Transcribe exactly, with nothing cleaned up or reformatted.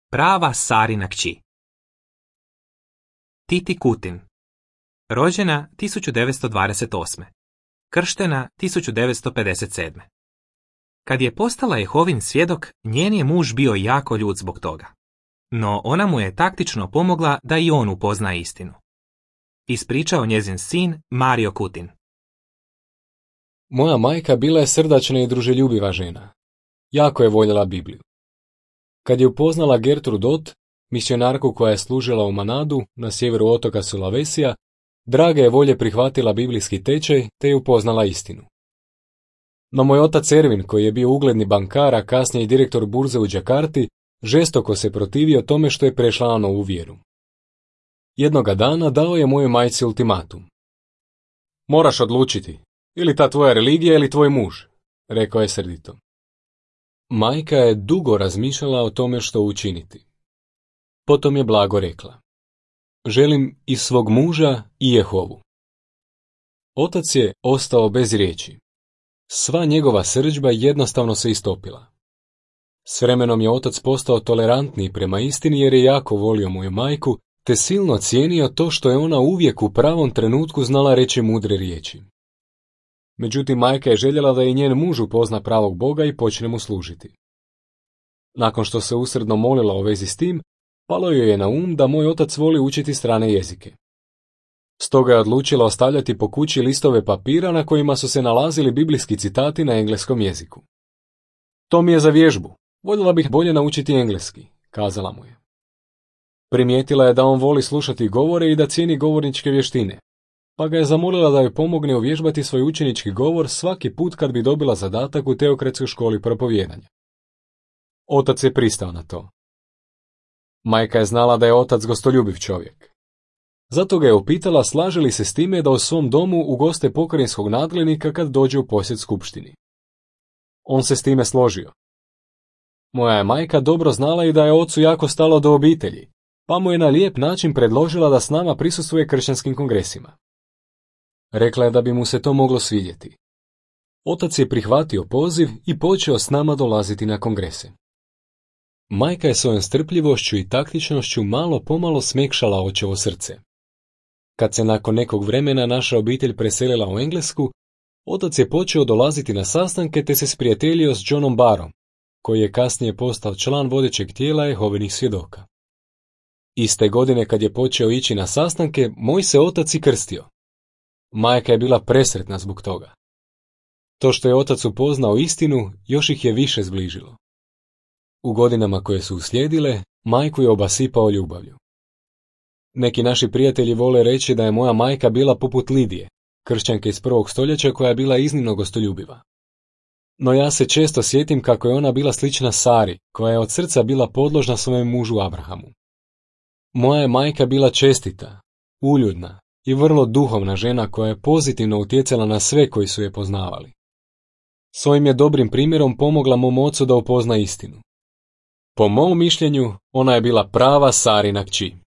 Prava Sarina kći. Titi Kutin. Rođena tisuću devetsto dvadeset osme. Krštena tisuću devetsto pedeset sedme. Kad je postala Jehovin svjedok, njen je muž bio jako ljut zbog toga. No ona mu je taktično pomogla da i on upozna istinu. Ispričao njezin sin Mario Kutin. Moja majka bila je srdačna i druželjubiva žena. Jako je voljela Bibliju. Kad je upoznala Gertrud Ott, misionarku koja je služila u Manadu na sjeveru otoka Sulawesija, draga je volje prihvatila biblijski tečaj te je upoznala istinu. No moj otac Ervin, koji je bio ugledni bankar, a kasnije i direktor burze u Đakarti, žestoko se protivio tome što je prešla na novu vjeru. Jednoga dana dao je mojoj majci ultimatum. Moraš odlučiti, ili ta tvoja religija ili tvoj muž, rekao je srdito. Majka je dugo razmišljala o tome što učiniti. Potom je blago rekla. Želim i svog muža i Jehovu. Otac je ostao bez riječi. Sva njegova srdžba jednostavno se istopila. S vremenom je otac postao tolerantniji prema istini jer je jako volio moju majku, te silno cijenio to što je ona uvijek u pravom trenutku znala reći mudre riječi. Međutim, majka je željela da i njen muž upozna pravog Boga i počne mu služiti. Nakon što se usrdno molila o vezi s tim, palo joj je na um da moj otac voli učiti strane jezike. Stoga je odlučila ostavljati po kući listove papira na kojima su se nalazili biblijski citati na engleskom jeziku. To mi je za vježbu, voljela bih bolje naučiti engleski, kazala mu je. Primijetila je da on voli slušati govore i da cijeni govorničke vještine, pa ga je zamolila da joj pomogne uvježbati svoj učenički govor svaki put kad bi dobila zadatak u teokratskoj školi propovijedanja. Otac je pristao na to. Majka je znala da je otac gostoljubiv čovjek. Zato ga je upitala slaže li se s time da u svom domu ugoste pokrajinskog nadglednika kad dođe u posjet skupštini. On se s time složio. Moja je majka dobro znala i da je ocu jako stalo do obitelji, pa mu je na lijep način predložila da s nama prisustvuje kršćanskim kongresima. Rekla je da bi mu se to moglo svidjeti. Otac je prihvatio poziv i počeo s nama dolaziti na kongrese. Majka je svojom strpljivošću i taktičnošću malo pomalo smekšala očevo srce. Kad se nakon nekog vremena naša obitelj preselila u Englesku, otac je počeo dolaziti na sastanke te se sprijateljio s Johnom Barrom, koji je kasnije postao član vodećeg tijela Jehovinih svjedoka. Iste godine kad je počeo ići na sastanke, moj se otac i krstio. Majka je bila presretna zbog toga. To što je otac upoznao istinu, još ih je više zbližilo. U godinama koje su uslijedile, majku je obasipao ljubavlju. Neki naši prijatelji vole reći da je moja majka bila poput Lidije, kršćanke iz prvog stoljeća koja je bila iznimno gostoljubiva. No ja se često sjetim kako je ona bila slična Sari, koja je od srca bila podložna svojem mužu Abrahamu. Moja je majka bila čestita, uljudna i vrlo duhovna žena koja je pozitivno utjecala na sve koji su je poznavali. Svojim je dobrim primjerom pomogla mom ocu da upozna istinu. Po mom mišljenju, ona je bila prava Sarina kći.